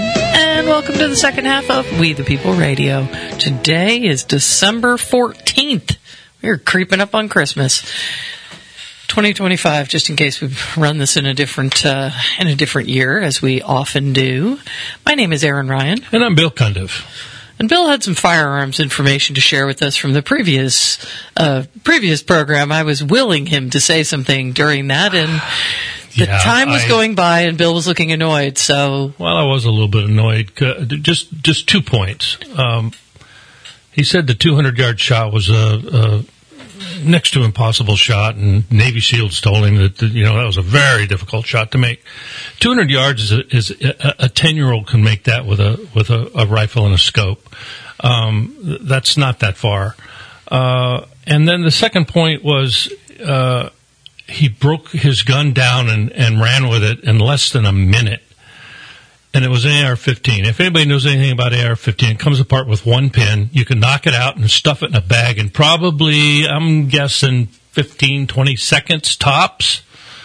And welcome to the second half of We the People Radio. Today is December 14th. We're creeping up on Christmas. 2025, just in case we've run this in a different year, as we often do. My name is Aaron Ryan. And I'm Bill Cundiff. And Bill had some firearms information to share with us from the previous program. I was willing him to say something during that, and the time was going by, and Bill was looking annoyed. So, well, I was a little bit annoyed. Just 2 points. He said the 200-yard shot was a next to impossible shot, and Navy SEALs told him that that was a very difficult shot to make. 200 yards is a 10-year-old can make that with a rifle and a scope. That's not that far. And then the second point was he broke his gun down and ran with it in less than a minute. And it was an AR-15. If anybody knows anything about AR-15, it comes apart with one pin. You can knock it out and stuff it in a bag in probably, I'm guessing, 15, 20 seconds tops.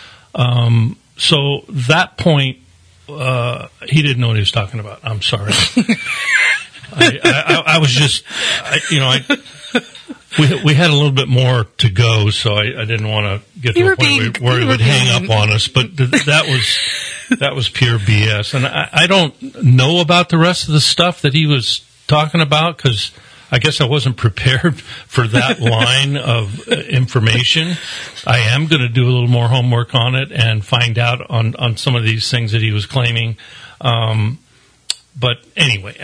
So that point, he didn't know what he was talking about. I'm sorry. I was just, we had a little bit more to go, so I didn't want to get to a point where he would hang up on us. But that was pure BS. And I don't know about the rest of the stuff that he was talking about, because I guess I wasn't prepared for that line of information. I am going to do a little more homework on it and find out on some of these things that he was claiming. But anyway,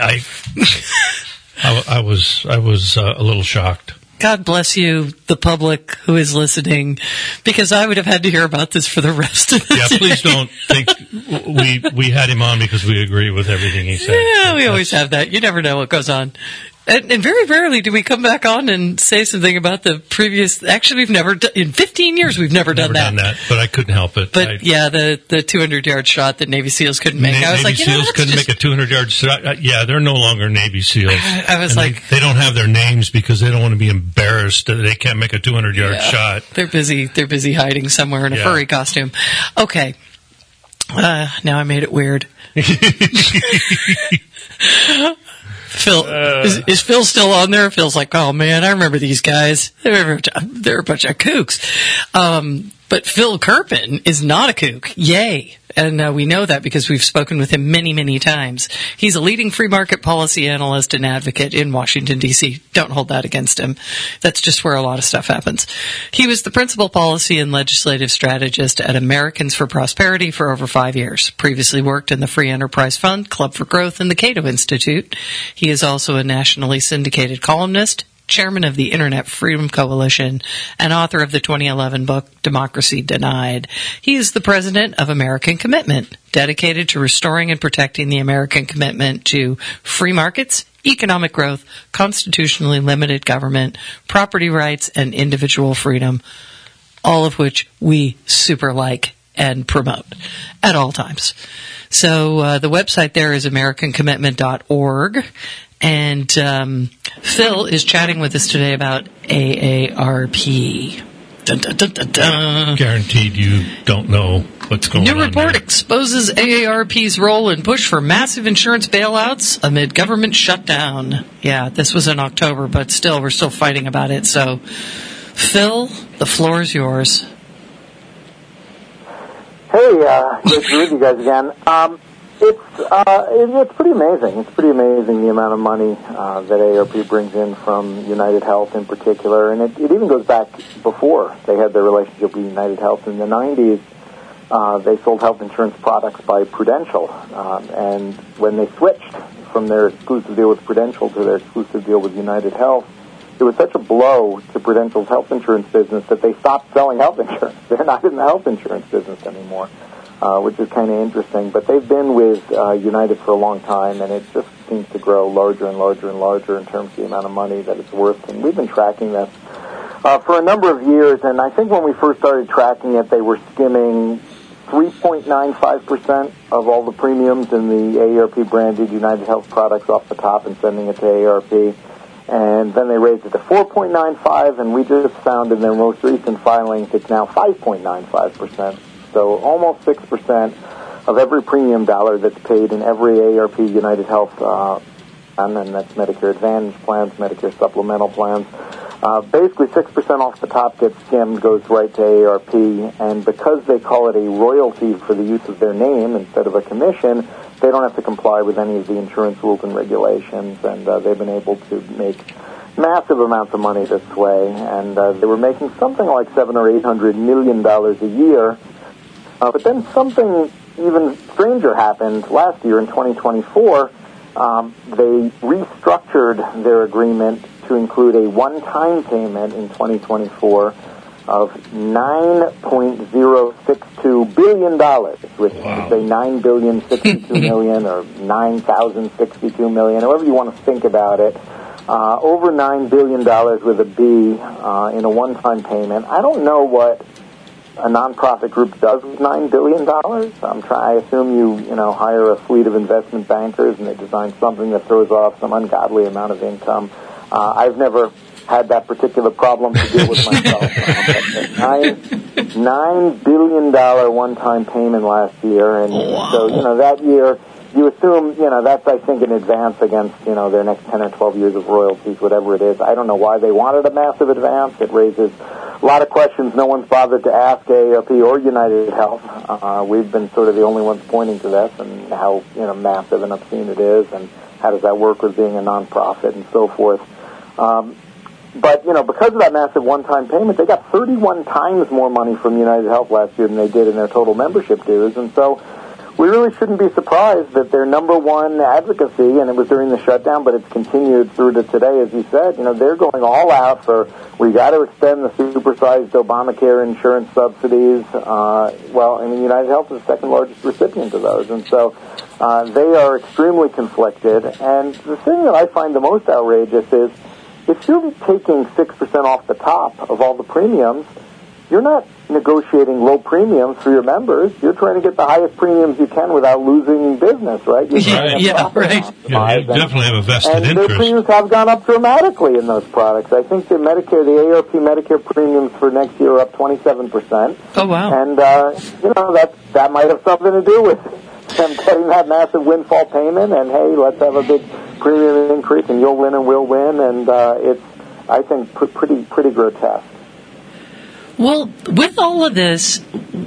I was a little shocked. God bless you, the public who is listening, because I would have had to hear about this for the rest of the day. Please don't think we had him on because we agree with everything he said. Yeah, we always have that. You never know what goes on. And very rarely do we come back on and say something about the previous. Actually, we've never done, in 15 years, we've never done that. But I couldn't help it. But the 200-yard shot that Navy SEAls couldn't make. I was Navy SEAls couldn't make a 200-yard shot. Yeah, they're no longer Navy SEAls. I was like, they don't have their names because they don't want to be embarrassed that they can't make a 200-yard shot. They're busy hiding somewhere in a furry costume. Okay. Now I made it weird. Phil, is Phil still on there? Phil's like, oh man, I remember these guys. They're a bunch of kooks. But Phil Kerpen is not a kook. Yay. And we know that because we've spoken with him many, many times. He's a leading free market policy analyst and advocate in Washington, D.C. Don't hold that against him. That's just where a lot of stuff happens. He was the principal policy and legislative strategist at Americans for Prosperity for over 5 years. Previously worked in the Free Enterprise Fund, Club for Growth, and the Cato Institute. He is also a nationally syndicated columnist, chairman of the Internet Freedom Coalition, and author of the 2011 book, Democracy Denied. He is the president of American Commitment, dedicated to restoring and protecting the American commitment to free markets, economic growth, constitutionally limited government, property rights, and individual freedom, all of which we super like and promote at all times. So the website there is AmericanCommitment.org. And Phil is chatting with us today about AARP. Dun, dun, dun, dun, dun. Guaranteed you don't know what's going on. New report exposes AARP's role in push for massive insurance bailouts amid government shutdown. Yeah, this was in October, but still, we're still fighting about it. So, Phil, the floor is yours. Hey, great to be with you guys again. It's pretty amazing. It's pretty amazing the amount of money that AARP brings in from United Health in particular, and it even goes back before they had their relationship with United Health in the 90s. They sold health insurance products by Prudential, and when they switched from their exclusive deal with Prudential to their exclusive deal with United Health, it was such a blow to Prudential's health insurance business that they stopped selling health insurance. They're not in the health insurance business anymore. Which is kind of interesting. But they've been with United for a long time, and it just seems to grow larger and larger and larger in terms of the amount of money that it's worth. And we've been tracking this for a number of years, and I think when we first started tracking it, they were skimming 3.95% of all the premiums in the AARP-branded United Health products off the top and sending it to AARP. And then they raised it to 4.95, and we just found in their most recent filings it's now 5.95%. So almost 6% of every premium dollar that's paid in every AARP United Health plan, and that's Medicare Advantage plans, Medicare supplemental plans. Basically, 6% off the top gets skimmed, goes right to AARP, and because they call it a royalty for the use of their name instead of a commission, they don't have to comply with any of the insurance rules and regulations, and they've been able to make massive amounts of money this way, and they were making something like $700 or $800 million a year. But then something even stranger happened last year in 2024. They restructured their agreement to include a one-time payment in 2024 of $9.062 billion, which is say $9,062 million or $9,062 million, however you want to think about it. Over $9 billion with a B in a one-time payment. I don't know what a nonprofit group does with $9 billion. I assume you hire a fleet of investment bankers and they design something that throws off some ungodly amount of income. I've never had that particular problem to deal with myself. $9 billion one-time payment last year, and so that year you assume that's I think in advance against their next 10 or 12 years of royalties, whatever it is. I don't know why they wanted a massive advance. It raises a lot of questions no one's bothered to ask AARP or United Health. We've been sort of the only ones pointing to this and how massive and obscene it is, and how does that work with being a nonprofit and so forth. But because of that massive one-time payment, they got 31 times more money from United Health last year than they did in their total membership dues, and so we really shouldn't be surprised that their number one advocacy, and it was during the shutdown, but it's continued through to today, as you said, they're going all out for, we got to extend the supersized Obamacare insurance subsidies. United Health is the second largest recipient of those, and so they are extremely conflicted. And the thing that I find the most outrageous is, if you're taking 6% off the top of all the premiums, you're not negotiating low premiums for your members. You're trying to get the highest premiums you can without losing business, right? Right. Yeah, you definitely have a vested interest. And their premiums have gone up dramatically in those products. I think the AARP Medicare premiums for next year are up 27%. Oh, wow. And, that might have something to do with them getting that massive windfall payment, and, hey, let's have a big premium increase, and you'll win and we'll win, and it's, I think, pretty grotesque. Well, with all of this,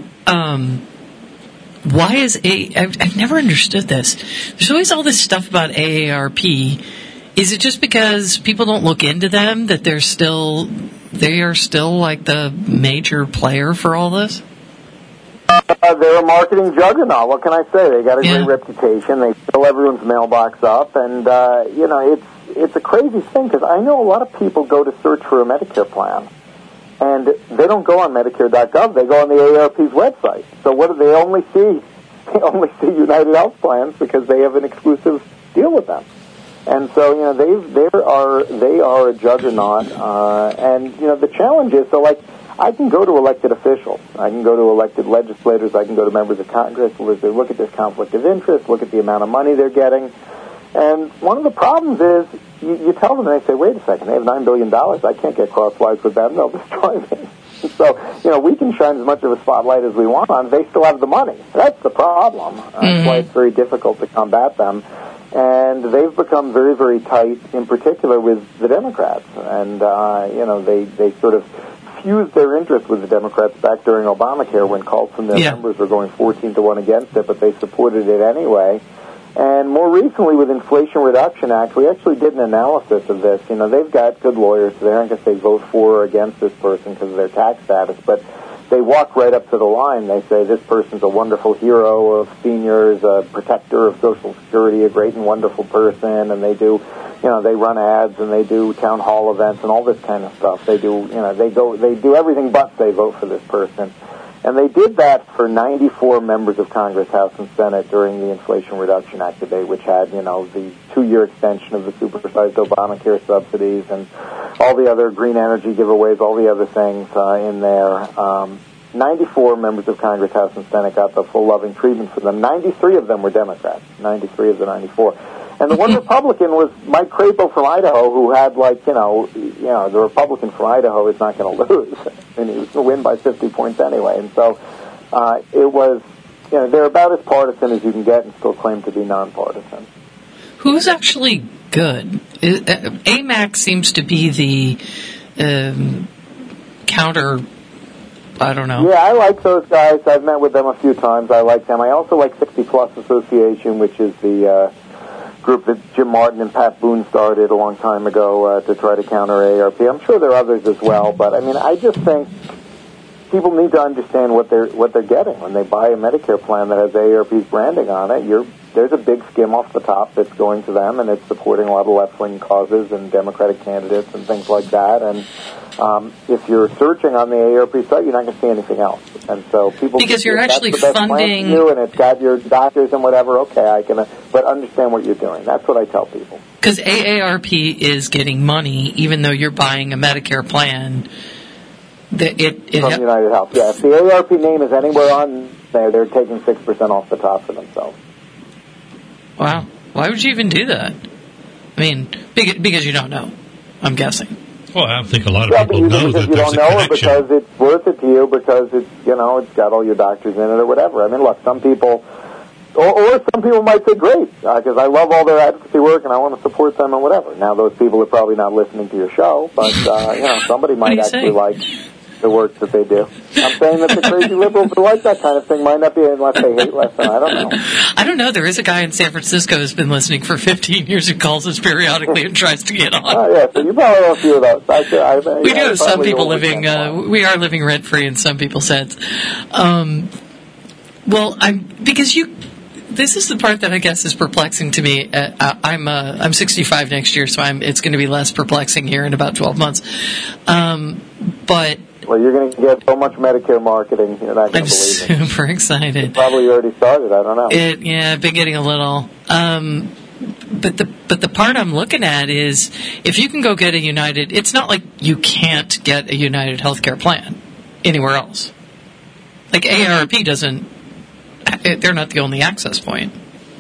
why is I've never understood this. There's always all this stuff about AARP. Is it just because people don't look into them that they are still like the major player for all this? They're a marketing juggernaut. What can I say? They got a great reputation. They fill everyone's mailbox up, and it's a crazy thing because I know a lot of people go to search for a Medicare plan, and they don't go on Medicare.gov. They go on the AARP's website. So what do they only see? They only see United Health plans because they have an exclusive deal with them. And so they are a juggernaut. And the challenge is, so like, I can go to elected officials. I can go to elected legislators. I can go to members of Congress. They look at this conflict of interest, look at the amount of money they're getting. And one of the problems is you tell them, and they say, wait a second, they have $9 billion. I can't get crosswise with them. They'll destroy me. So, we can shine as much of a spotlight as we want on. They still have the money. That's the problem. That's why it's very difficult to combat them. And they've become very, very tight, in particular with the Democrats. And, they sort of fused their interest with the Democrats back during Obamacare when calls from their members were going 14-1 against it, but they supported it anyway. And more recently with Inflation Reduction Act, we actually did an analysis of this. They've got good lawyers, so they aren't going to say vote for or against this person because of their tax status, but they walk right up to the line. They say this person's a wonderful hero of seniors, a protector of Social Security, a great and wonderful person, and they do, they run ads and they do town hall events and all this kind of stuff. They do, they do everything but say vote for this person. And they did that for 94 members of Congress, House and Senate during the Inflation Reduction Act debate, which had, the 2-year extension of the supersized Obamacare subsidies and all the other green energy giveaways, all the other things in there. 94 members of Congress, House and Senate got the full loving treatment for them. 93 of them were Democrats, 93 of the 94. And the one Republican was Mike Crapo from Idaho, who had the Republican from Idaho is not going to lose, and he was going to win by 50 points anyway. And so it was they're about as partisan as you can get and still claim to be nonpartisan. Who's actually good? AMAC seems to be the counter. I don't know. Yeah, I like those guys. I've met with them a few times. I like them. I also like 60 Plus Association, which is the group that Jim Martin and Pat Boone started a long time ago to try to counter AARP. I'm sure there are others as well, but I mean, I just think people need to understand what they're getting when they buy a Medicare plan that has AARP's branding on it. There's a big skim off the top that's going to them, and it's supporting a lot of left-wing causes and Democratic candidates and things like that. And if you're searching on the AARP site, you're not going to see anything else. And so people because you're actually funding you, and it's got your doctors and whatever. Okay, I can, but understand what you're doing. That's what I tell people. Because AARP is getting money, even though you're buying a Medicare plan. From United Health, yeah. If the AARP name is anywhere on there, they're taking 6% off the top for themselves. Wow. Why would you even do that? I mean, because you don't know, I'm guessing. Well, I don't think a lot of people know that you there's don't a know it connection. because it's worth it to you because it's, it's got all your doctors in it or whatever. I mean, look, some people, or some people might say, great, because I love all their advocacy work and I want to support them and whatever. Now, those people are probably not listening to your show, but, somebody might actually like the work that they do. I'm saying that the crazy liberals who like that kind of thing might not be unless they hate less than I don't know. I don't know. There is a guy in San Francisco who's been listening for 15 years who calls us periodically and tries to get on. Oh, yeah, so you probably have a few of those. We do have some people living, we are living rent-free in some people's heads. This is the part that I guess is perplexing to me. I'm 65 next year, so it's going to be less perplexing here in about 12 months. Well, you're going to get so much Medicare marketing, you're not going to believe it. I'm super excited. It probably already started, I don't know. I've been getting a little. But the part I'm looking at is if you can go get a United, it's not like you can't get a United healthcare plan anywhere else. Like AARP doesn't, they're not the only access point.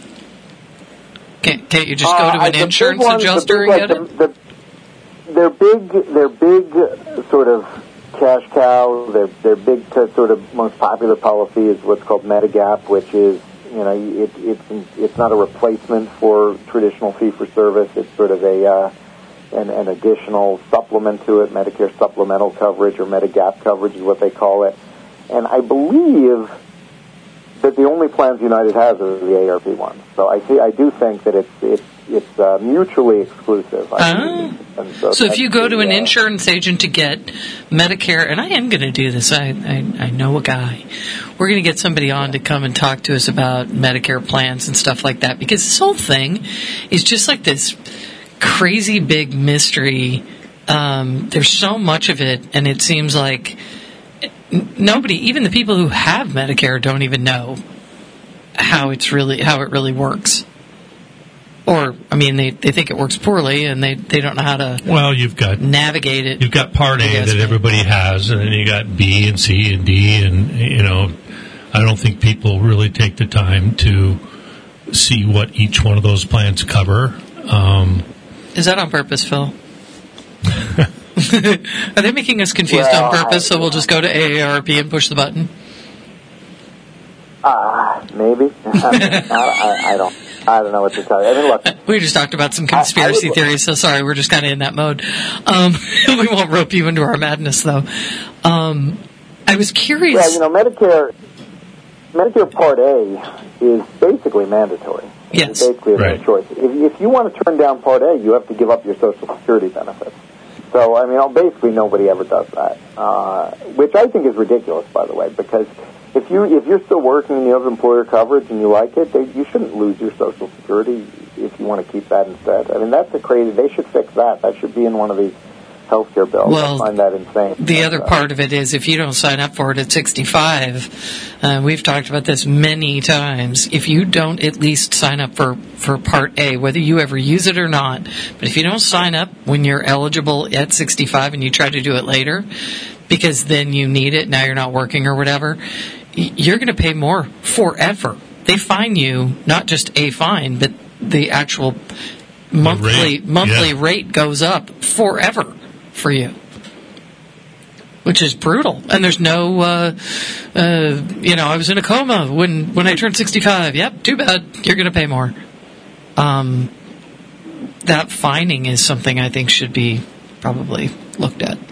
Can't you just go to an insurance adjuster and get it? They're big sort of cash cow. Their big sort of most popular policy is what's called Medigap, which is it's not a replacement for traditional fee for service. It's sort of an additional supplement to it. Medicare supplemental coverage or Medigap coverage is what they call it. And I believe that the only plans United has are the AARP ones. So I do think that it's mutually exclusive. So if you go to an insurance agent to get Medicare, and I am going to do this, I know a guy. We're going to get somebody on to come and talk to us about Medicare plans and stuff like that, because this whole thing is just like this crazy big mystery. There's so much of it, and it seems like nobody, even the people who have Medicare, don't even know how it really works. Or, I mean, they think it works poorly, and they don't know how to you've got navigate it. You've got Part A that everybody has, and then you got B and C and D, and, I don't think people really take the time to see what each one of those plans cover. Is that on purpose, Phil? Are they making us confused on purpose, so we'll just go to AARP and push the button? Maybe. I don't know what to tell you. I mean, look. We just talked about some conspiracy theories, so sorry, we're just kind of in that mode. We won't rope you into our madness, though. I was curious. Yeah, Medicare Part A is basically mandatory. Yes. It's basically a choice. If you want to turn down Part A, you have to give up your Social Security benefits. So, I mean, basically nobody ever does that, which I think is ridiculous, by the way, because if you're still working and you have employer coverage and you like it, you shouldn't lose your Social Security if you want to keep that instead. I mean, that's they should fix that. That should be in one of these healthcare bills. Well, I find that insane. The other part of it is if you don't sign up for it at 65, we've talked about this many times, if you don't at least sign up for Part A, whether you ever use it or not, but if you don't sign up when you're eligible at 65 and you try to do it later, because then you need it, now you're not working or whatever, you're going to pay more forever. They fine you, not just a fine, but the actual monthly rate goes up forever for you. which is brutal. And there's no, I was in a coma when I turned 65. Yep, too bad. You're going to pay more. That fining is something I think should be probably looked at.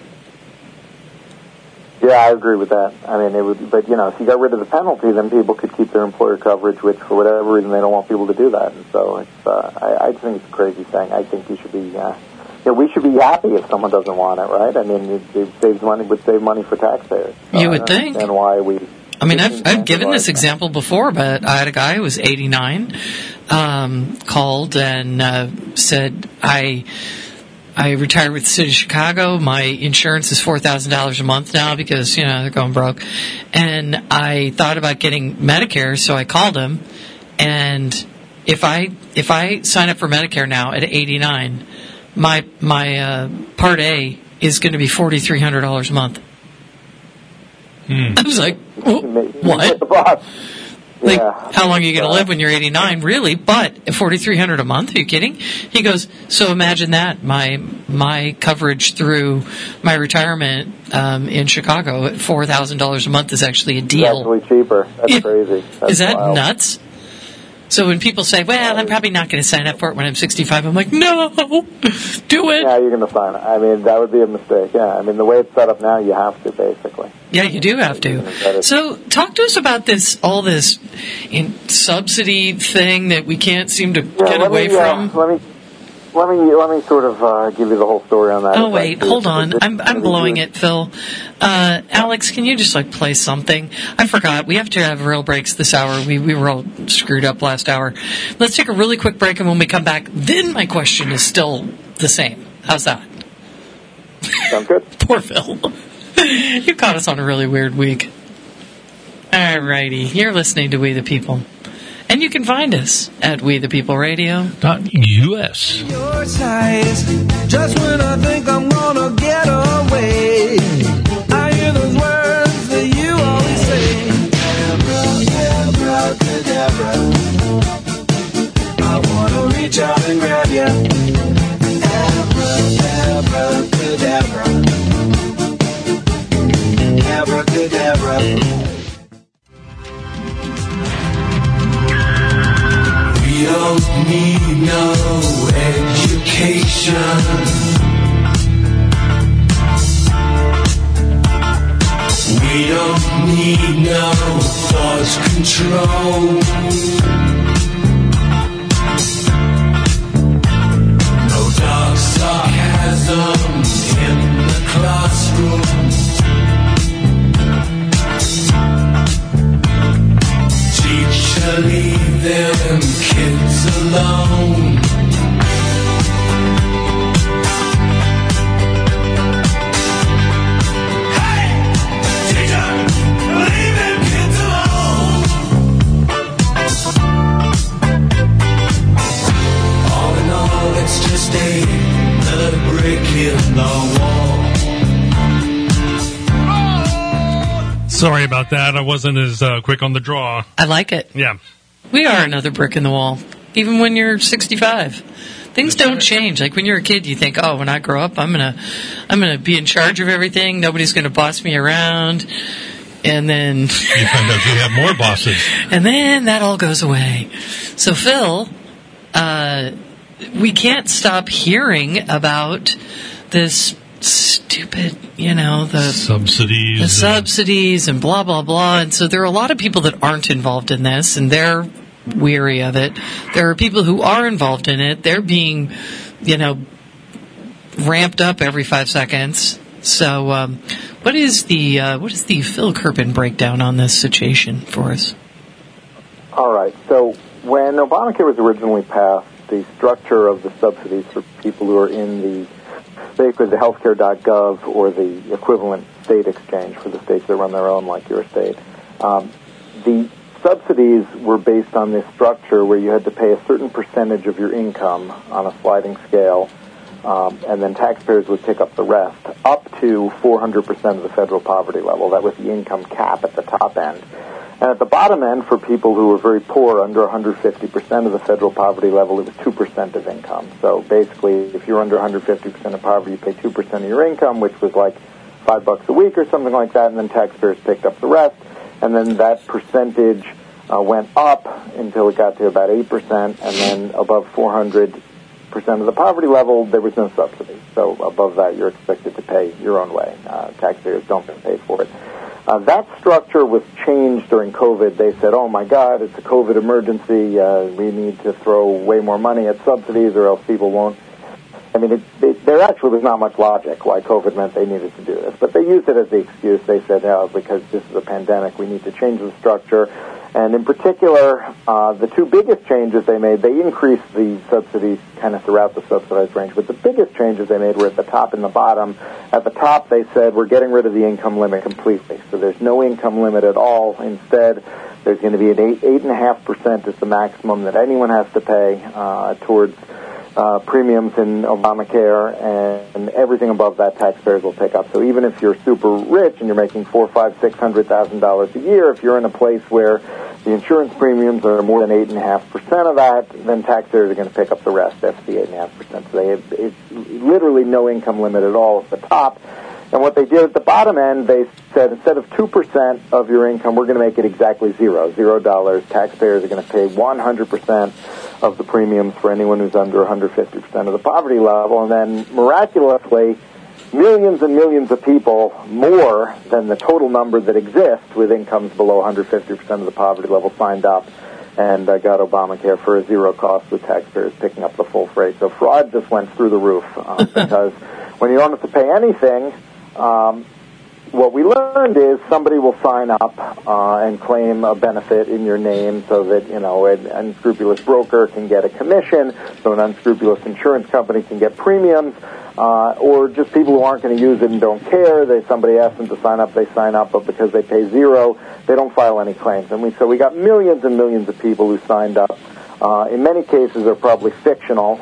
Yeah, I agree with that. I mean, it would, but if you got rid of the penalty, then people could keep their employer coverage, which for whatever reason they don't want people to do that. And so it's, I just think it's a crazy thing. I think you should be, we should be happy if someone doesn't want it, right? I mean, it saves money, would save money for taxpayers. You would think. And why we. I mean, I've given this example before, but I had a guy who was 89, called and said, I retired with the city of Chicago. My insurance is $4,000 a month now because, they're going broke. And I thought about getting Medicare, so I called him. And if I sign up for Medicare now at 89, my Part A is going to be $4,300 a month. I was like, what? Like, how long are you going to live when you're 89? Really? But at $4,300 a month? Are you kidding? He goes, so imagine that. My coverage through my retirement in Chicago at $4,000 a month is actually a deal. It's actually cheaper. That's crazy. That's is that wild. Nuts? So when people say, well, I'm probably not going to sign up for it when I'm 65, I'm like, no, do it. Yeah, you're going to sign it. I mean, that would be a mistake. Yeah, I mean, the way it's set up now, you have to, basically. Yeah, you do have to. So talk to us about all this subsidy thing that we can't seem to get away from. Let me sort of give you the whole story on that. Oh, wait, hold on. I'm blowing it, Phil. Alex, can you just play something? I forgot. We have to have real breaks this hour. We were all screwed up last hour. Let's take a really quick break, and when we come back, then my question is still the same. How's that? Sounds good. Poor Phil. You caught us on a really weird week. All righty. You're listening to We the People. And you can find us at WeThePeopleRadio.us. Your size, just when I think I'm gonna get away, I hear those words that you always say. Abracadabra, I wanna reach out and grab ya. Abracadabra, abracadabra. We don't need no education. We don't need no thought control. No dark sarcasm in the classroom. Teacher, leave them kids alone. Hey, teacher, leave them kids alone. All in all, it's just another brick in the wall. Sorry about that. I wasn't as quick on the draw. I like it. Yeah. We are another brick in the wall, even when you're 65. Things don't change. Like when you're a kid, you think, "Oh, when I grow up, I'm gonna be in charge of everything. Nobody's gonna boss me around." And then you find out you have more bosses. And then that all goes away. So Phil, we can't stop hearing about this stupid, the subsidies and blah, blah, blah. And so there are a lot of people that aren't involved in this, and they're weary of it. There are people who are involved in it. They're being, ramped up every 5 seconds. So what is the Phil Kerpen breakdown on this situation for us? All right. So when Obamacare was originally passed, the structure of the subsidies for people who are in basically the healthcare.gov or the equivalent state exchange for the states that run their own, like your state. The subsidies were based on this structure where you had to pay a certain percentage of your income on a sliding scale, and then taxpayers would pick up the rest, up to 400% of the federal poverty level. That was the income cap at the top end. And at the bottom end, for people who were very poor, under 150% of the federal poverty level, it was 2% of income. So basically, if you're under 150% of poverty, you pay 2% of your income, which was like $5 a week or something like that, and then taxpayers picked up the rest, and then that percentage went up until it got to about 8%, and then above 400% of the poverty level, there was no subsidy. So above that, you're expected to pay your own way. Taxpayers don't get paid for it. That structure was changed during COVID. They said, oh, my God, it's a COVID emergency. We need to throw way more money at subsidies or else people won't. I mean, there actually was not much logic why COVID meant they needed to do this. But they used it as the excuse. They said, oh, because this is a pandemic, we need to change the structure. And in particular, the two biggest changes they made, they increased the subsidies kind of throughout the subsidized range. But the biggest changes they made were at the top and the bottom. At the top, they said, we're getting rid of the income limit completely. So there's no income limit at all. Instead, there's going to be an 8.5% is the maximum that anyone has to pay towards premiums in Obamacare, and everything above that taxpayers will pick up. So even if you're super rich and you're making $400,000, $500,000, $600,000 a year, if you're in a place where the insurance premiums are more than 8.5% of that, then taxpayers are going to pick up the rest. That's the 8.5%. So they have it's literally no income limit at all at the top. And what they did at the bottom end, they said instead of 2% of your income, we're going to make it exactly $0. Taxpayers are going to pay 100% of the premiums for anyone who's under 150% of the poverty level. And then miraculously, millions and millions of people, more than the total number that exists with incomes below 150% of the poverty level, signed up and got Obamacare for a zero cost, with taxpayers picking up the full freight. So fraud just went through the roof because when you don't have to pay anything, what we learned is somebody will sign up and claim a benefit in your name so that, you know, an unscrupulous broker can get a commission, so an unscrupulous insurance company can get premiums, or just people who aren't going to use it and don't care. Somebody asks them to sign up, they sign up, but because they pay zero, they don't file any claims. And so we got millions and millions of people who signed up. In many cases, they're probably fictional,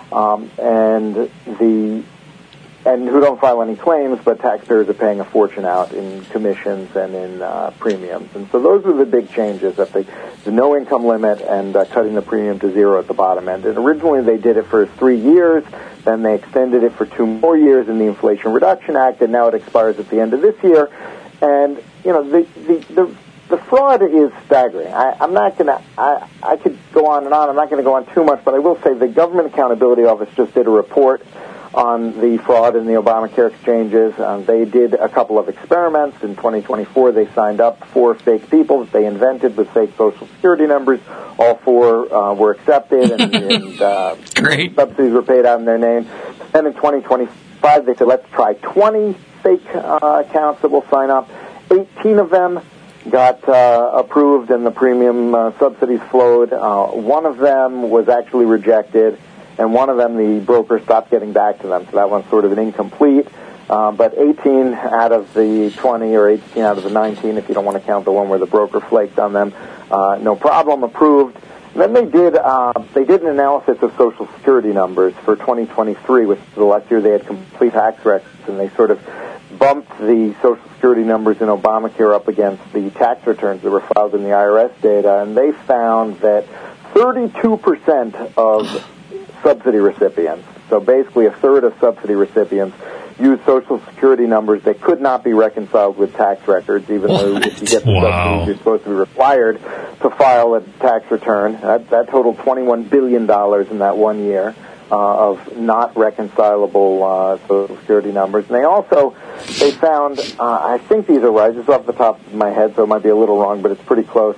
and who don't file any claims, but taxpayers are paying a fortune out in commissions and in premiums. And so those were the big changes, that the no income limit and cutting the premium to zero at the bottom end. And originally they did it for 3 years, then they extended it for 2 more years in the Inflation Reduction Act, and now it expires at the end of this year. And, you know, the fraud is staggering. I'm not going to, I could go on and on. I'm not going to go on too much, but I will say the Government Accountability Office just did a report on the fraud in the Obamacare exchanges. They did a couple of experiments. In 2024, they signed up 4 fake people that they invented with fake Social Security numbers. All 4 were accepted, and Great. Subsidies were paid out in their name. Then in 2025, they said, let's try 20 fake accounts that will sign up. 18 of them got approved, and the premium subsidies flowed. 1 of them was actually rejected, and 1 of them, the broker stopped getting back to them, so that one's sort of an incomplete. But 18 out of the 20, or 18 out of the 19, if you don't want to count the one where the broker flaked on them, no problem, approved. And then they did an analysis of Social Security numbers for 2023, which was the last year they had complete tax records, and they sort of bumped the Social Security numbers in Obamacare up against the tax returns that were filed in the IRS data, and they found that 32% of subsidy recipients, so basically a third of subsidy recipients, use Social Security numbers that could not be reconciled with tax records, even though if you get the subsidies, you're supposed to be required to file a tax return. That totaled $21 billion in that 1 year of not reconcilable Social Security numbers. And they found, I think these are right, just off the top of my head, so it might be a little wrong, but it's pretty close,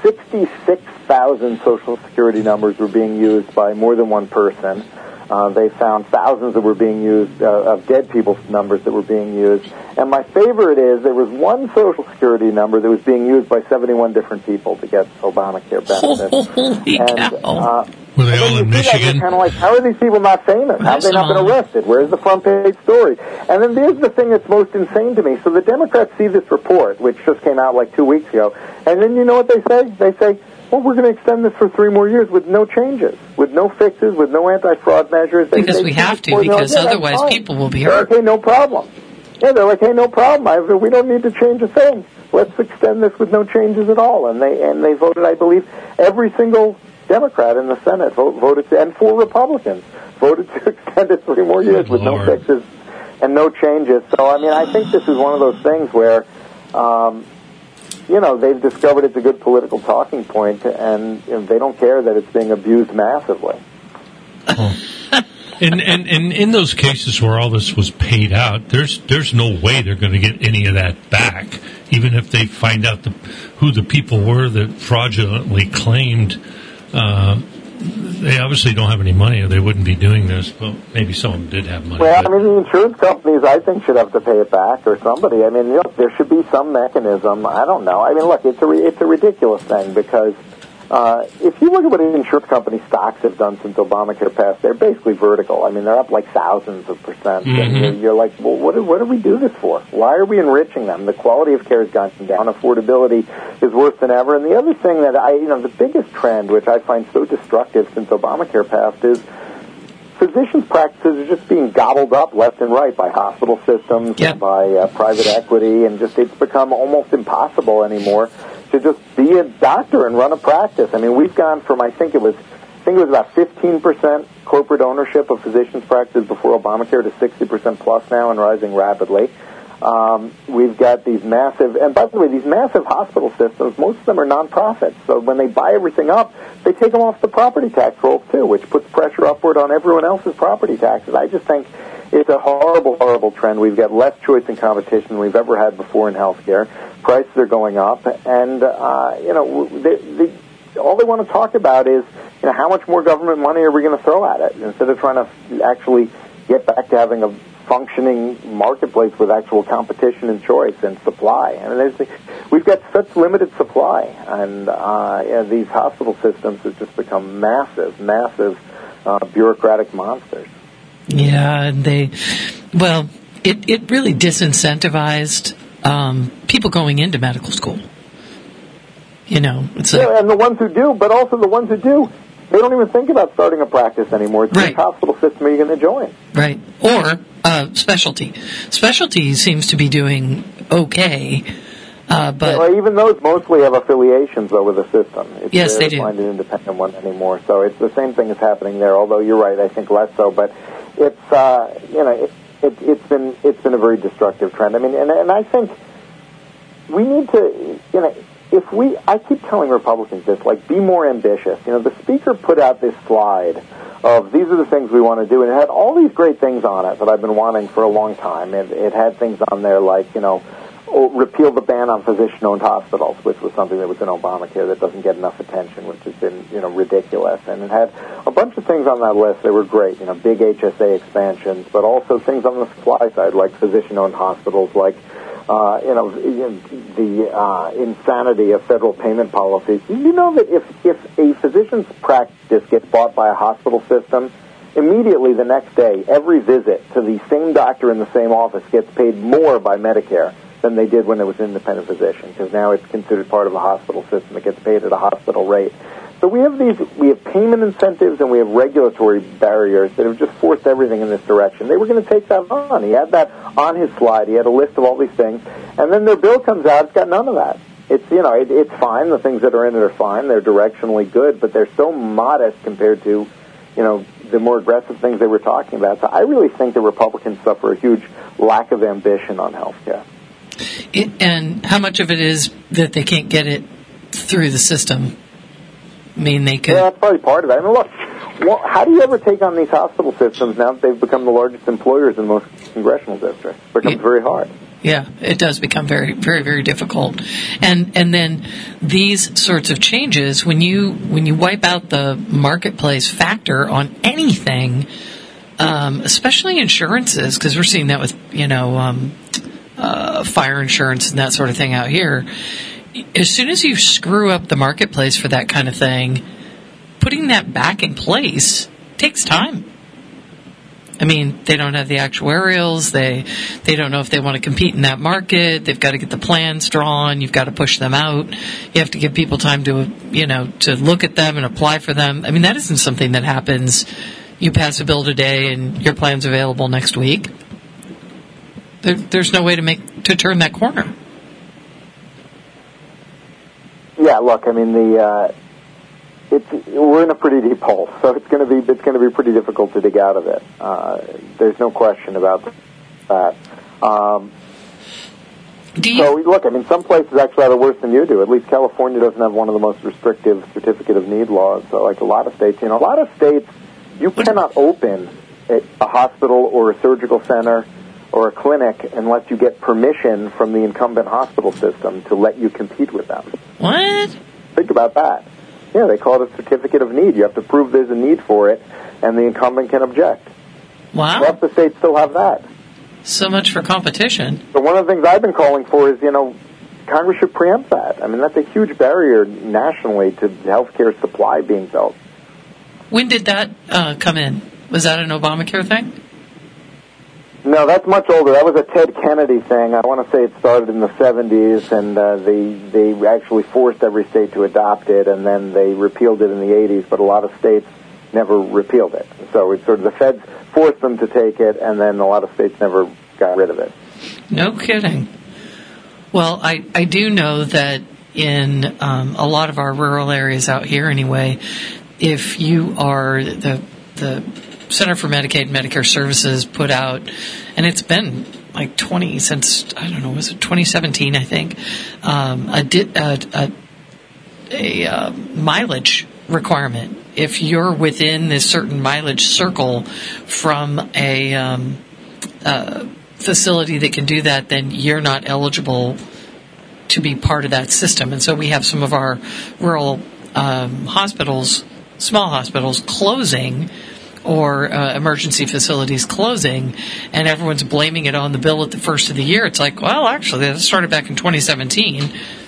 66,000 Social Security numbers were being used by more than one person. They found thousands that were being used, of dead people's numbers that were being used. And my favorite is there was one Social Security number that was being used by 71 different people to get Obamacare benefits. Holy cow. Were they all in Michigan? Kind of like, how are these people not famous? How have they not been arrested? Where's the front page story? And then here's the thing that's most insane to me. So the Democrats see this report, which just came out like 2 weeks ago, and then you know what they say? They say, well, we're going to extend this for 3 more years with no changes, with no fixes, with no anti-fraud measures. Because we have to, because otherwise people will be hurt. Okay, no problem. Yeah, they're like, hey, no problem. We don't need to change a thing. Let's extend this with no changes at all. And they voted, I believe, every single Democrat in the Senate voted, and 4 Republicans voted to extend it 3 more years with no fixes and no changes. So, I mean, I think this is one of those things where, they've discovered it's a good political talking point, and they don't care that it's being abused massively. And in those cases where all this was paid out, there's no way they're going to get any of that back, even if they find out who the people were that fraudulently claimed. They obviously don't have any money, or they wouldn't be doing this. Well, maybe some of them did have money. Well, I mean, the insurance companies, I think, should have to pay it back, or somebody. I mean, there should be some mechanism. I don't know. I mean, look, it's a ridiculous thing, because if you look at what insurance company stocks have done since Obamacare passed, they're basically vertical. I mean, they're up like thousands of percent. Mm-hmm. And you're like, well, what do we do this for? Why are we enriching them? The quality of care has gone down. Affordability is worse than ever. And the other thing that the biggest trend, which I find so destructive since Obamacare passed, is physicians' practices are just being gobbled up left and right by hospital systems, Yep. and by private equity, and just it's become almost impossible anymore to just be a doctor and run a practice. I mean, we've gone from I think it was about 15% corporate ownership of physicians' practices before Obamacare to 60% plus now, and rising rapidly. We've got these massive, and by the way, these massive hospital systems, most of them are nonprofits. So when they buy everything up, they take them off the property tax rolls too, which puts pressure upward on everyone else's property taxes. I just think it's a horrible, horrible trend. We've got less choice and competition than we've ever had before in healthcare. Prices are going up, and all they want to talk about is how much more government money are we going to throw at it, instead of trying to actually get back to having a functioning marketplace with actual competition and choice and supply. And we've got such limited supply, and these hospital systems have just become massive bureaucratic monsters. Yeah, and it really disincentivized people going into medical school. It's and the ones who do, but also the ones who do, they don't even think about starting a practice anymore. It's right. Which hospital system are you going to join? Right. Or specialty. Specialty seems to be doing okay, but even those mostly have affiliations with the system. It's yes, they do. Find an independent one anymore. So it's the same thing is happening there. Although you're right, I think less so. But it's it's been a very destructive trend. I mean, and I think we need to I keep telling Republicans this, be more ambitious. The speaker put out this slide of these are the things we want to do, and it had all these great things on it that I've been wanting for a long time. It had things on there like, repeal the ban on physician-owned hospitals, which was something that was in Obamacare that doesn't get enough attention, which has been, ridiculous. And it had a bunch of things on that list that were great, big HSA expansions, but also things on the supply side, like physician-owned hospitals, like the insanity of federal payment policies. You know that if a physician's practice gets bought by a hospital system, immediately the next day, every visit to the same doctor in the same office gets paid more by Medicare than they did when it was an independent physician, because now it's considered part of the hospital system. It gets paid at a hospital rate. So we have payment incentives and we have regulatory barriers that have just forced everything in this direction. They were going to take that on. He had that on his slide. He had a list of all these things, and then their bill comes out. It's got none of that. It's it's fine. The things that are in it are fine. They're directionally good, but they're so modest compared to the more aggressive things they were talking about. So I really think the Republicans suffer a huge lack of ambition on health care. And how much of it is that they can't get it through the system? I mean, they could. Yeah, that's probably part of it. I mean, look, how do you ever take on these hospital systems now that they've become the largest employers in most congressional districts? It becomes very hard. Yeah, it does become very, very, very difficult. And then these sorts of changes, when you wipe out the marketplace factor on anything, especially insurances, because we're seeing that with fire insurance and that sort of thing out here. As soon as you screw up the marketplace for that kind of thing, putting that back in place takes time. I mean, they don't have the actuarials. They don't know if they want to compete in that market. They've got to get the plans drawn. You've got to push them out. You have to give people time to look at them and apply for them. I mean, that isn't something that happens. You pass a bill today and your plan's available next week. There's no way to turn that corner. Yeah, look, I mean we're in a pretty deep hole, so it's going to be pretty difficult to dig out of it. There's no question about that. So, look, I mean, some places actually have it worse than you do. At least California doesn't have one of the most restrictive certificate of need laws, like a lot of states. You know, a lot of states, you cannot open a hospital or a surgical center or a clinic unless you get permission from the incumbent hospital system to let you compete with them. What? Think about that. Yeah, they call it a certificate of need. You have to prove there's a need for it, and the incumbent can object. Wow. Lots of states still have that. So much for competition. So one of the things I've been calling for is, Congress should preempt that. I mean, that's a huge barrier nationally to healthcare supply being built. When did that come in? Was that an Obamacare thing? No, that's much older. That was a Ted Kennedy thing. I want to say it started in the 70s, and they actually forced every state to adopt it, and then they repealed it in the 80s, but a lot of states never repealed it. So it's sort of the feds forced them to take it, and then a lot of states never got rid of it. No kidding. Well, I do know that in a lot of our rural areas out here anyway, if you are the Center for Medicaid and Medicare Services put out, and it's been like 2017, I think, a mileage requirement. If you're within this certain mileage circle from a facility that can do that, then you're not eligible to be part of that system. And so we have some of our rural hospitals, small hospitals, closing, or emergency facilities closing, and everyone's blaming it on the bill at the first of the year. It's like, well, actually, that started back in 2017.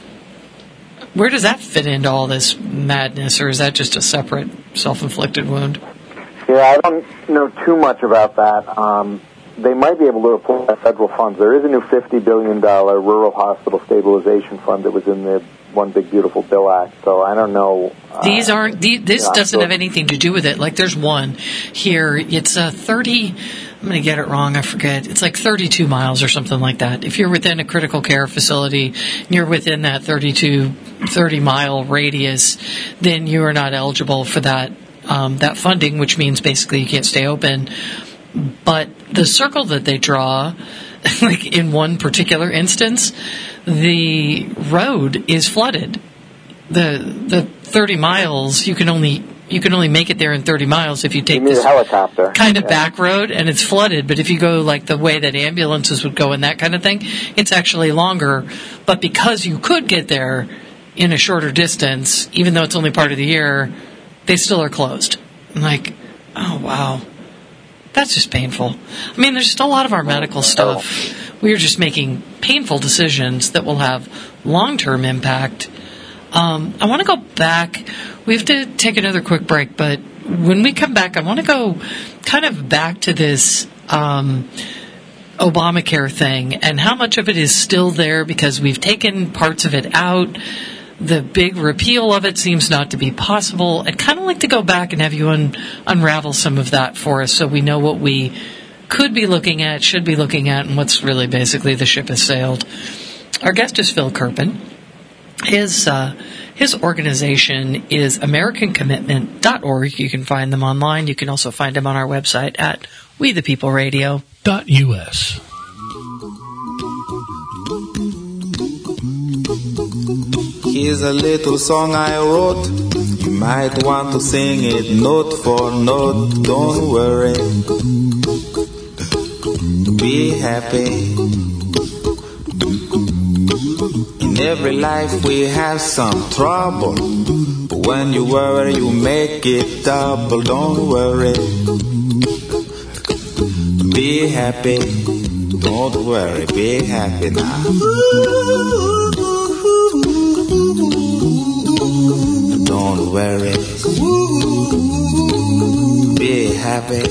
Where does that fit into all this madness, or is that just a separate self-inflicted wound? Yeah, I don't know too much about that. They might be able to apply federal funds. There is a new $50 billion rural hospital stabilization fund that was in the One Big Beautiful Bill Act, so I don't know. This doesn't have anything to do with it. Like, there's one here. It's a 30, I'm going to get it wrong, I forget. It's like 32 miles or something like that. If you're within a critical care facility, and you're within that 30-mile radius, then you are not eligible for that funding, which means basically you can't stay open. But the circle that they draw, like in one particular instance, the road is flooded. The 30 miles, you can only make it there in 30 miles if you take this helicopter kind of back road, and it's flooded. But if you go like the way that ambulances would go and that kind of thing, it's actually longer. But because you could get there in a shorter distance, even though it's only part of the year, they still are closed. I'm like, oh wow. That's just painful. I mean, there's just a lot of our medical stuff. We are just making painful decisions that will have long-term impact. I want to go back. We have to take another quick break, but when we come back, I want to go kind of back to this Obamacare thing and how much of it is still there because we've taken parts of it out. The big repeal of it seems not to be possible. I'd kind of like to go back and have you unravel some of that for us so we know what we could be looking at, should be looking at, and what's really basically the ship has sailed. Our guest is Phil Kerpen. His organization is AmericanCommitment.org. You can find them online. You can also find them on our website at WeThePeopleRadio.us. Here's a little song I wrote. You might want to sing it note for note. Don't worry. Be happy. In every life we have some trouble. But when you worry, you make it double. Don't worry. Be happy. Don't worry. Be happy now. Don't worry. Be happy.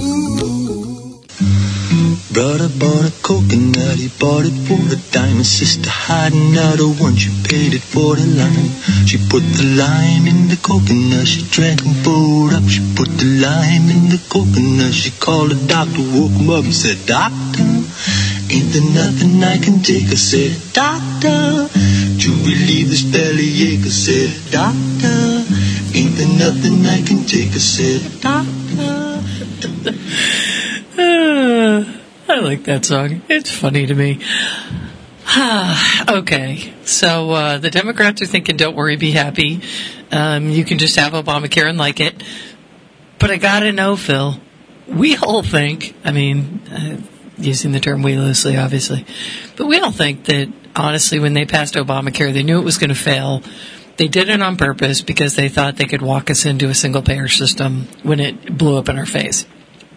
Brother bought a coconut, he bought it for a dime. His sister had another one, she paid it for the lime. She put the lime in the coconut, she drank and pulled up. She put the lime in the coconut, she called the doctor, woke him up and said, Doctor, ain't there nothing I can take? I said, Doctor, to relieve this bellyache. I said, Doctor, ain't there nothing I can take? I said, Doctor. I like that song. It's funny to me. Okay, so the Democrats are thinking, don't worry, be happy. You can just have Obamacare and like it. But I gotta know, Phil, we all think, I mean, using the term we loosely, obviously, but we all think that, honestly, when they passed Obamacare, they knew it was going to fail. They did it on purpose because they thought they could walk us into a single-payer system when it blew up in our face.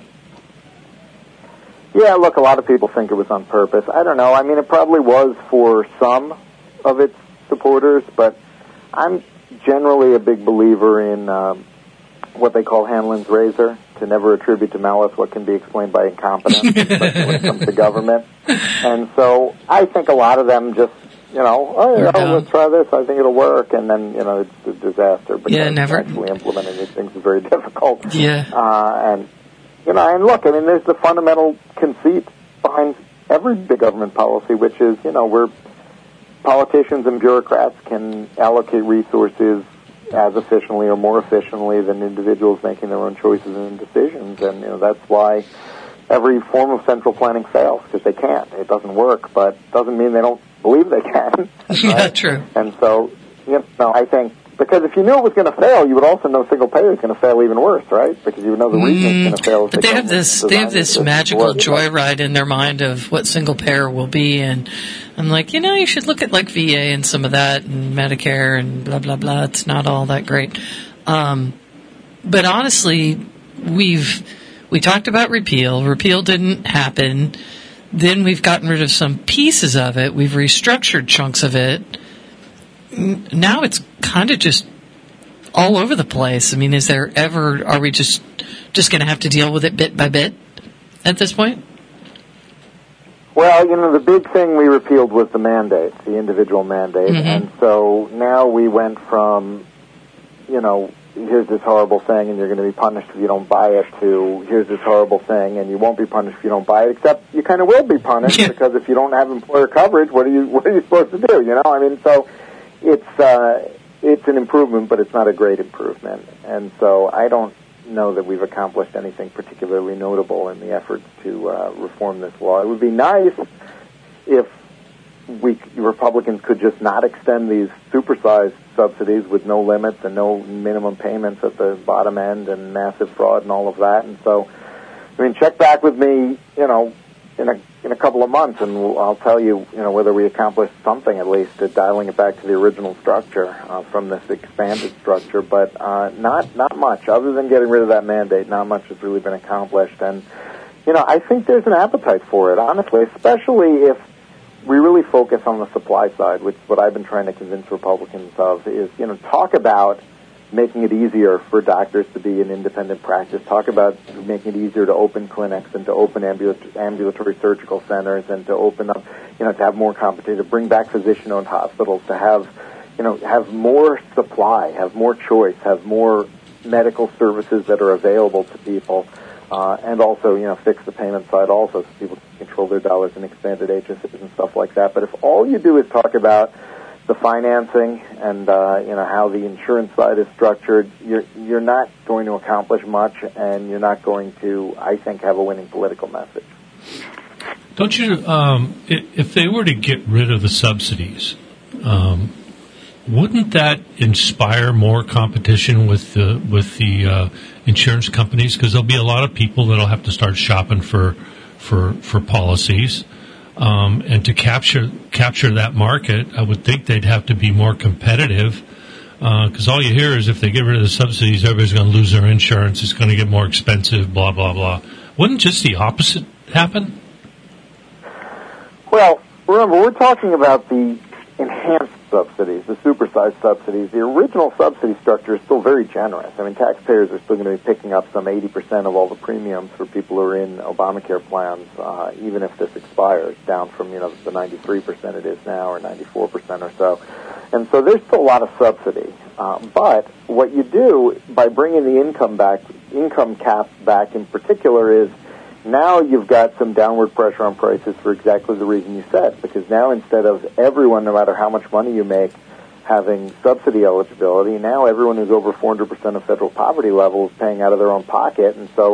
Yeah, look, a lot of people think it was on purpose. I don't know. I mean, it probably was for some of its supporters, but I'm generally a big believer in what they call Hanlon's razor, to never attribute to malice what can be explained by incompetence, especially when it comes to government. And so I think a lot of them just, let's try this, I think it'll work, and then, it's a disaster, because actually implementing these things is very difficult. Yeah. And look, I mean, there's the fundamental conceit behind every big government policy, which is, where politicians and bureaucrats can allocate resources as efficiently or more efficiently than individuals making their own choices and decisions. And, that's why every form of central planning fails, because they can't. It doesn't work, but it doesn't mean they don't believe they can. Right? Yeah, true. And so, I think, because if you knew it was going to fail, you would also know single payer is going to fail even worse, right? Because you would know the reason it's going to fail. But they have this magical joyride in their mind of what single payer will be, and I'm like, you should look at like VA and some of that, and Medicare and blah blah blah. It's not all that great. But honestly, we talked about repeal. Repeal didn't happen. Then we've gotten rid of some pieces of it. We've restructured chunks of it. Now it's kind of just all over the place. I mean, are we just going to have to deal with it bit by bit at this point? Well, the big thing we repealed was the mandate, the individual mandate. Mm-hmm. And so now we went from, here's this horrible thing and you're going to be punished if you don't buy it, to here's this horrible thing and you won't be punished if you don't buy it, except you kind of will be punished because if you don't have employer coverage, what are you supposed to do? I mean, so it's an improvement, but it's not a great improvement. And so I don't know that we've accomplished anything particularly notable in the efforts to reform this law. It would be nice if Republicans could just not extend these supersized subsidies with no limits and no minimum payments at the bottom end and massive fraud and all of that. And so, I mean, check back with me, in a couple of months, and I'll tell you, whether we accomplished something at least at dialing it back to the original structure from this expanded structure. But not much, other than getting rid of that mandate. Not much has really been accomplished, and I think there's an appetite for it, honestly, especially if we really focus on the supply side, which is what I've been trying to convince Republicans of. Is talk about making it easier for doctors to be in independent practice. Talk about making it easier to open clinics and to open ambulatory surgical centers and to open up, to have more competition, to bring back physician-owned hospitals, to have more supply, have more choice, have more medical services that are available to people, and also, fix the payment side also so people can control their dollars and expanded HSAs and stuff like that. But if all you do is talk about the financing and how the insurance side is structured, you're not going to accomplish much, and you're not going to, I think, have a winning political message. Don't you? If they were to get rid of the subsidies, wouldn't that inspire more competition with the insurance companies? Because there'll be a lot of people that'll have to start shopping for policies. And to capture that market, I would think they'd have to be more competitive, because all you hear is if they get rid of the subsidies, everybody's going to lose their insurance, it's going to get more expensive, blah, blah, blah. Wouldn't just the opposite happen? Well, remember, we're talking about the enhanced subsidies, the supersized subsidies. The original subsidy structure is still very generous. I mean, taxpayers are still going to be picking up some 80% of all the premiums for people who are in Obamacare plans, even if this expires, down from, the 93% it is now, or 94% or so. And so there's still a lot of subsidy. But what you do by bringing the income cap back in particular is, now you've got some downward pressure on prices for exactly the reason you said, because now instead of everyone, no matter how much money you make, having subsidy eligibility, now everyone who's over 400% of federal poverty level is paying out of their own pocket, and so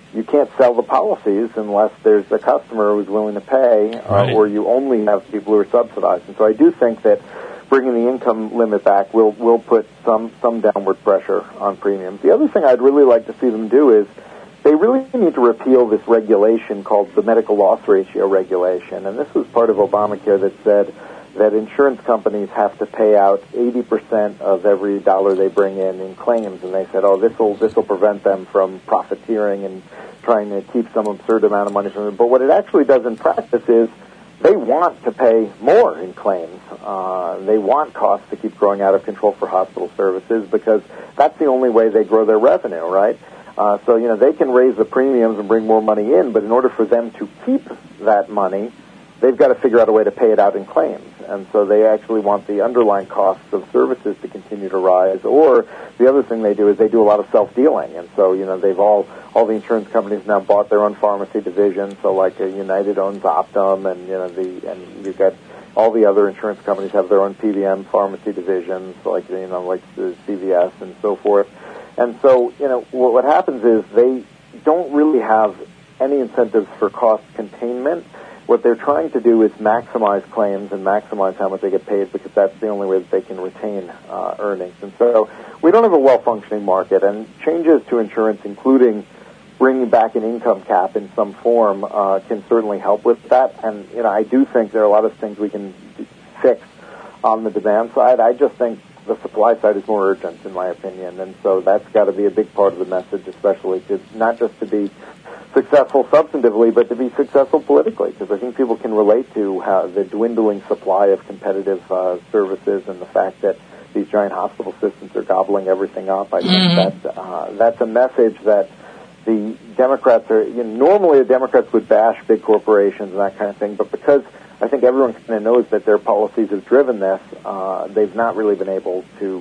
you can't sell the policies unless there's a customer who's willing to pay, or you only have people who are subsidized. And so I do think that bringing the income limit back will put some downward pressure on premiums. The other thing I'd really like to see them do is they really need to repeal this regulation called the medical loss ratio regulation. And this was part of Obamacare that said that insurance companies have to pay out 80% of every dollar they bring in claims. And they said, this will prevent them from profiteering and trying to keep some absurd amount of money from them. But what it actually does in practice is they want to pay more in claims. They want costs to keep growing out of control for hospital services because that's the only way they grow their revenue, right? So, they can raise the premiums and bring more money in, but in order for them to keep that money, they've got to figure out a way to pay it out in claims. And so they actually want the underlying costs of services to continue to rise. Or the other thing they do is they do a lot of self-dealing. And so, they've all the insurance companies now bought their own pharmacy division. So like United owns Optum, and, and you've got all the other insurance companies have their own PBM pharmacy divisions, like the CVS and so forth. And so, what happens is they don't really have any incentives for cost containment. What they're trying to do is maximize claims and maximize how much they get paid because that's the only way that they can retain earnings. And so we don't have a well-functioning market, and changes to insurance, including bringing back an income cap in some form, can certainly help with that. And, I do think there are a lot of things we can fix on the demand side. I just think the supply side is more urgent, in my opinion. And so that's got to be a big part of the message, especially to not just to be successful substantively, but to be successful politically, because I think people can relate to how the dwindling supply of competitive services and the fact that these giant hospital systems are gobbling everything up. I think that's a message that the Democrats are, normally the Democrats would bash big corporations and that kind of thing, but because I think everyone kind of knows that their policies have driven this, they've not really been able to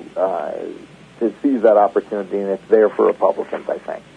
seize that opportunity, and it's there for Republicans, I think.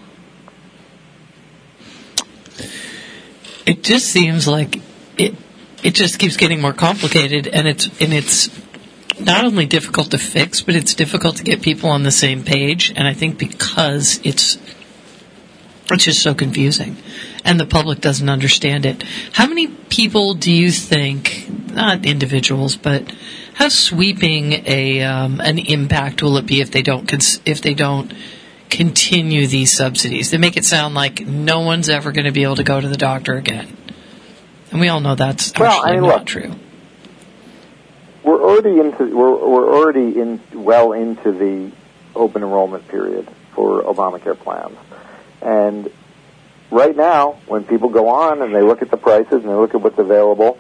It just seems like it just keeps getting more complicated, and it's not only difficult to fix, but it's difficult to get people on the same page. And I think because it's just so confusing, and the public doesn't understand it. How many people do you think, not individuals, but how sweeping an impact will it be if they don't continue these subsidies? They make it sound like no one's ever going to be able to go to the doctor again, and we all know that's not true. We're already well into the open enrollment period for Obamacare plans, and right now, when people go on and they look at the prices and they look at what's available,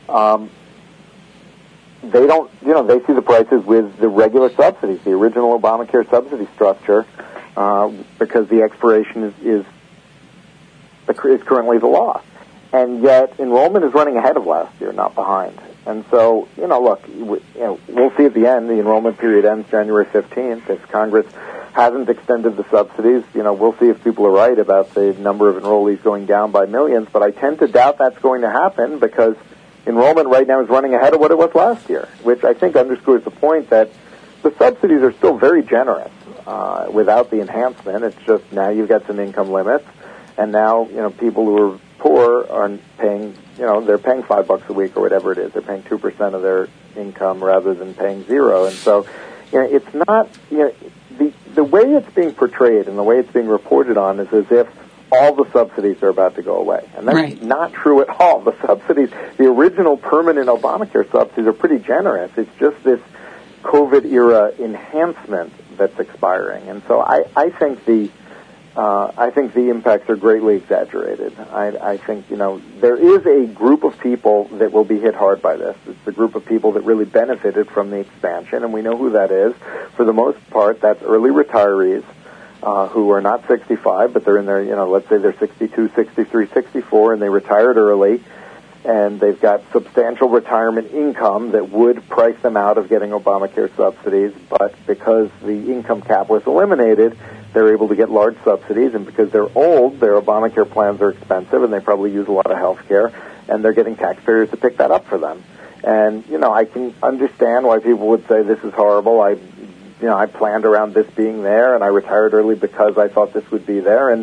they don't, they see the prices with the regular subsidies, the original Obamacare subsidy structure. Because the expiration is currently the law. And yet enrollment is running ahead of last year, not behind. And so, look, we'll see at the end. The enrollment period ends January 15th. If Congress hasn't extended the subsidies, we'll see if people are right about the number of enrollees going down by millions. But I tend to doubt that's going to happen because enrollment right now is running ahead of what it was last year, which I think underscores the point that the subsidies are still very generous. Without the enhancement, it's just now you've got some income limits, and now people who are poor are paying they're paying $5 a week or whatever it is. They're paying 2% of their income rather than paying zero, and so it's not the way it's being portrayed and the way it's being reported on is as if all the subsidies are about to go away, and that's not true at all. The subsidies, the original permanent Obamacare subsidies, are pretty generous. It's just this COVID era enhancement that's expiring, and so I think the impacts are greatly exaggerated. I think there is a group of people that will be hit hard by this. It's the group of people that really benefited from the expansion, and we know who that is. For the most part, that's early retirees who are not 65, but they're in their let's say they're 62, 63, 64, and they retired early. And they've got substantial retirement income that would price them out of getting Obamacare subsidies, but because the income cap was eliminated, they're able to get large subsidies, and because they're old, their Obamacare plans are expensive, and they probably use a lot of health care, and they're getting taxpayers to pick that up for them. And, I can understand why people would say this is horrible. I planned around this being there, and I retired early because I thought this would be there, and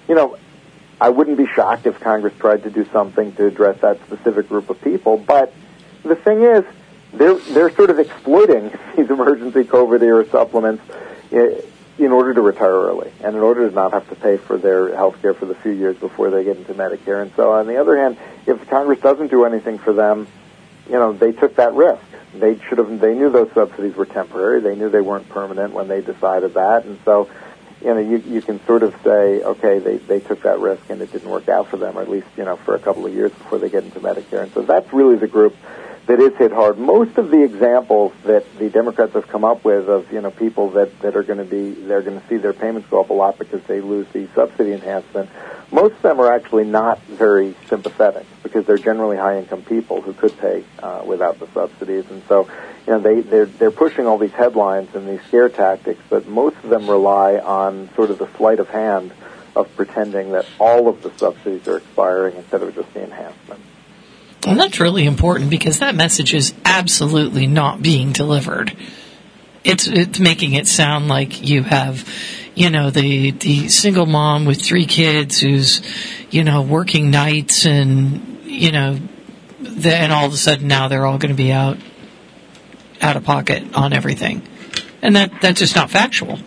I wouldn't be shocked if Congress tried to do something to address that specific group of people. But the thing is, they're sort of exploiting these emergency COVID-era supplements in order to retire early and in order to not have to pay for their health care for the few years before they get into Medicare. And so, on the other hand, if Congress doesn't do anything for them, they took that risk. They knew those subsidies were temporary. They knew they weren't permanent when they decided that. And so, you can sort of say, okay, they took that risk and it didn't work out for them, or at least, for a couple of years before they get into Medicare. And so that's really the group that is hit hard. Most of the examples that the Democrats have come up with of, people that are going to see their payments go up a lot because they lose the subsidy enhancement, most of them are actually not very sympathetic because they're generally high-income people who could pay without the subsidies. And so, they're pushing all these headlines and these scare tactics, but most of them rely on sort of the sleight of hand of pretending that all of the subsidies are expiring instead of just the enhancement. And that's really important because that message is absolutely not being delivered. It's making it sound like you have, the single mom with 3 kids who's, working nights and, then all of a sudden now they're all going to be out of pocket on everything. And that's just not factual.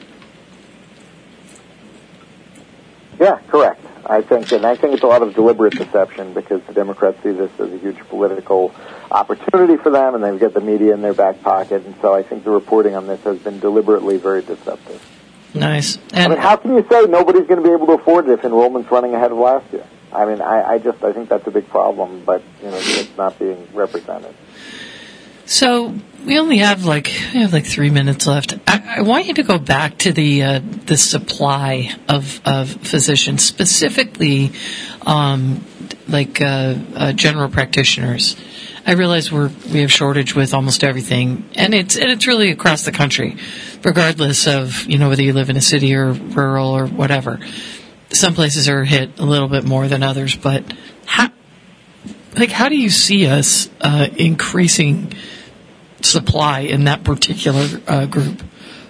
Yeah, correct. I think it's a lot of deliberate deception because the Democrats see this as a huge political opportunity for them, and they've got the media in their back pocket, and so I think the reporting on this has been deliberately very deceptive. Nice. And how can you say nobody's going to be able to afford it if enrollment's running ahead of last year? I think that's a big problem, but it's not being represented. So we only have like 3 minutes left. I want you to go back to the supply of physicians, specifically general practitioners. I realize we have shortage with almost everything, and it's really across the country, regardless of whether you live in a city or rural or whatever. Some places are hit a little bit more than others, but how do you see us increasing supply in that particular group?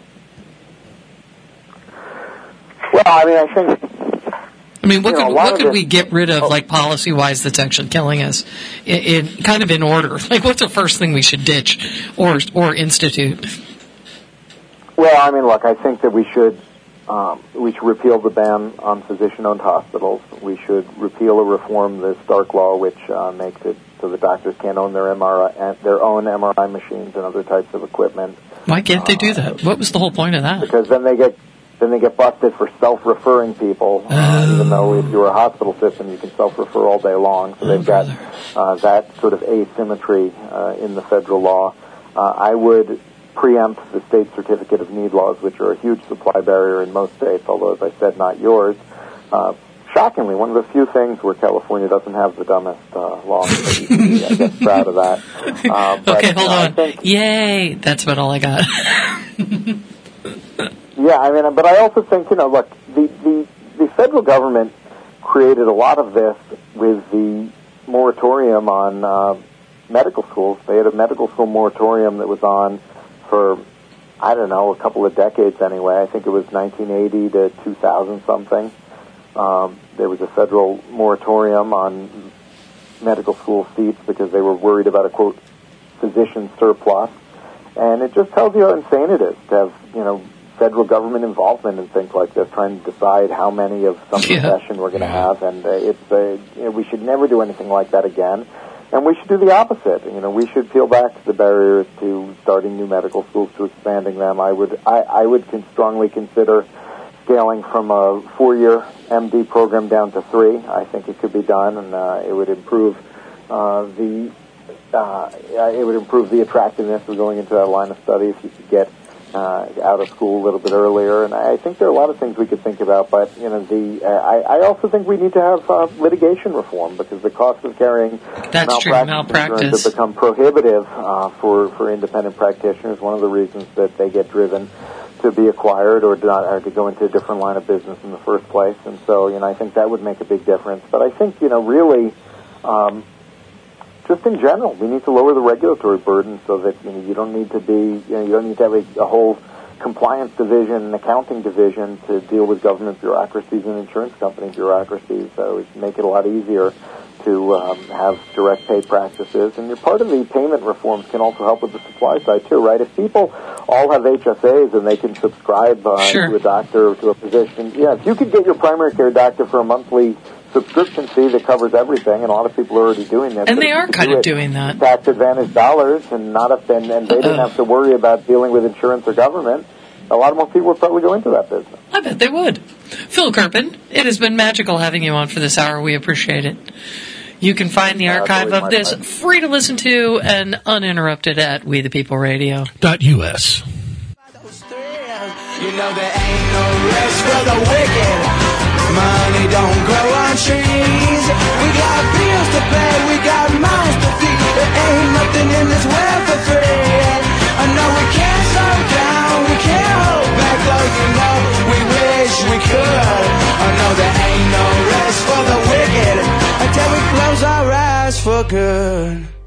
Well, I think. What could we get rid of, policy-wise, that's actually killing us? In order, what's the first thing we should ditch or institute? Well, look, I think that we should repeal the ban on physician-owned hospitals. We should repeal or reform the Stark Law, which makes it so the doctors can't own their own MRI machines and other types of equipment. Why can't they do that? What was the whole point of that? Because then they get busted for self-referring people, even though if you're a hospital system, you can self-refer all day long. So they've got that sort of asymmetry in the federal law. I would preempt the state certificate of need laws, which are a huge supply barrier in most states, although, as I said, not yours. Shockingly, one of the few things where California doesn't have the dumbest law. So you can be, I guess, proud of that. Okay, hold on. Yay! That's about all I got. Yeah, but I also think, look, the federal government created a lot of this with the moratorium on medical schools. They had a medical school moratorium that was on for, a couple of decades anyway. I think it was 1980 to 2000 something. There was a federal moratorium on medical school seats because they were worried about a, quote, physician surplus. And it just tells you how insane it is to have, federal government involvement in things like this, trying to decide how many of some profession we're going to have. And we should never do anything like that again. And we should do the opposite. We should peel back the barriers to starting new medical schools, to expanding them. I would strongly consider scaling from a 4-year MD program down to 3. I think it could be done, and it would improve the attractiveness of going into that line of study if you could get out of school a little bit earlier. And I think there are a lot of things we could think about, but I also think we need to have litigation reform because the cost of carrying malpractice have become prohibitive for independent practitioners. One of the reasons that they get driven to be acquired or to go into a different line of business in the first place. And so, I think that would make a big difference. But I think, really, just in general, we need to lower the regulatory burden so that you don't need to be, you don't need to have a whole compliance division and accounting division to deal with government bureaucracies and insurance company bureaucracies. So it make it a lot easier to have direct pay practices. And part of the payment reforms can also help with the supply side too, right? If people all have HSAs and they can subscribe to a doctor or to a physician, if you could get your primary care doctor for a monthly subscription fee that covers everything, and a lot of people are already doing this. And they are kind of doing that. Tax advantage dollars, and they didn't have to worry about dealing with insurance or government. A lot more people would probably go into that business. I bet they would. Phil Kerpen, it has been magical having you on for this hour. We appreciate it. You can find the archive of this free to listen to and uninterrupted at WeThePeopleRadio.us. You know there ain't no rest for the wicked. Money don't grow on trees. We got bills to pay, we got mouths to feed. There ain't nothing in this world for free. I know we can't slow down, we can't hold back, though you know we wish we could. I know there ain't no rest for the wicked until we close our eyes for good.